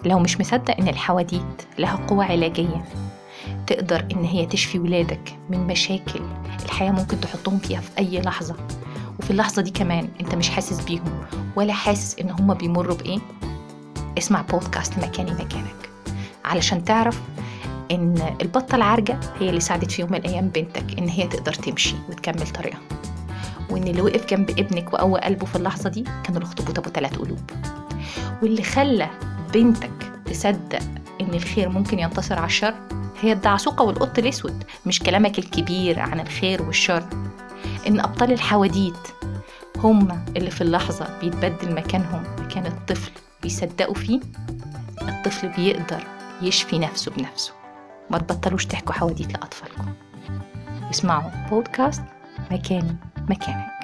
لو مش مصدق إن الحواديت لها قوة علاجية تقدر إن هي تشفي ولادك من مشاكل الحياة ممكن تحطهم فيها في أي لحظة، وفي اللحظة دي كمان أنت مش حاسس بيهم ولا حاسس إن هم بيمروا بإيه، اسمع بودكاست مكاني مكانك علشان تعرف إن البطة العارجة هي اللي ساعدت في يوم من الأيام بنتك إن هي تقدر تمشي وتكمل طريقها، وإن اللي وقف جنب ابنك وقوى قلبه في اللحظة دي كان الأخطبوط أبو 3 قلوب، واللي خلى بنتك تصدق إن الخير ممكن ينتصر على الشر هي الدعسوقة والقط الأسود، مش كلامك الكبير عن الخير والشر. إن أبطال الحواديت هم اللي في اللحظة بيتبدل مكانهم مكان الطفل بيصدقوا فيه، الطفل بيقدر يشفي نفسه بنفسه. ما تبطلوش تحكوا حواديت لأطفالكم، اسمعوا بودكاست مكاني مكانك.